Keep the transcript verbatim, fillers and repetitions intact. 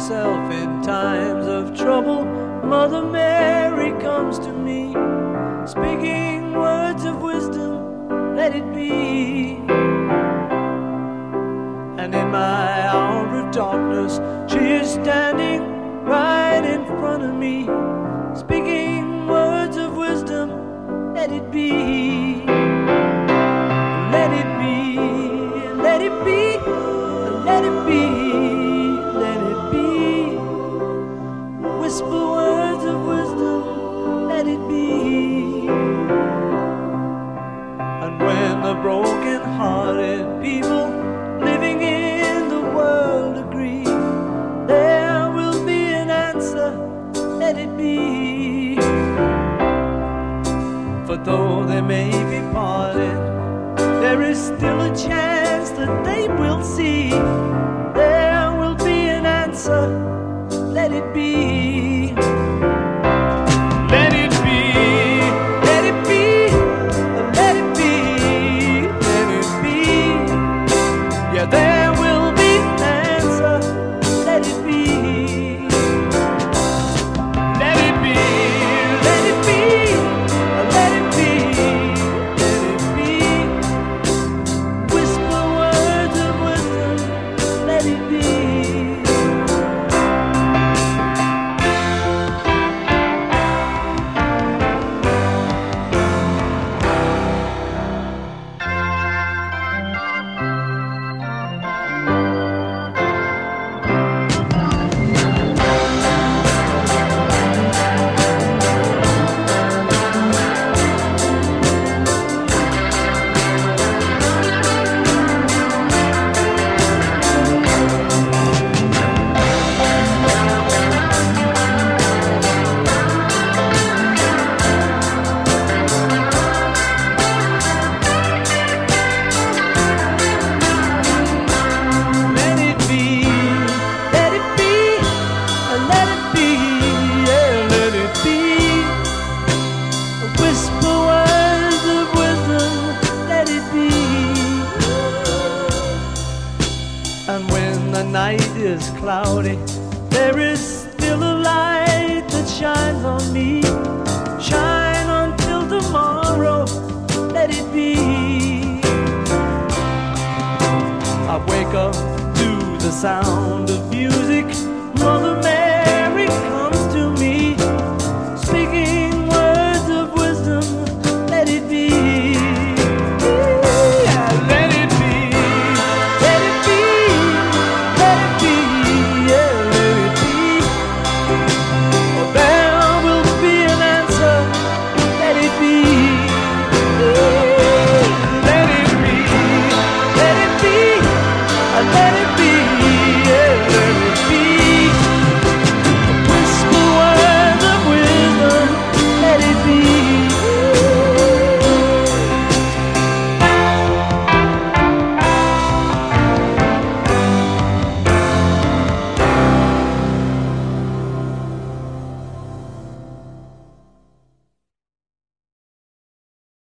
yourself in times of trouble, Mother Mary comes to me, speaking words of wisdom, let it be. And in my hour of darkness, she is standing right in front of me, speaking words of wisdom, let it be. Let it be, let it be, let it be, let it be. Whisper words of wisdom, let it be. And when the broken-hearted people living in the world agree, there will be an answer, let it be. For though they may be parted, there is still a chance that they will see. There will be an answer, let it be. Let it be, let it be, let it be, let it be. Yeah, there will be an answer, let it be. Let it be, let it be, let it be, let it be. Whisper words of wisdom, let it be. And when the night is cloudy, there is still a light that shines on me. Shine until tomorrow, let it be. I wake up to the sound of music.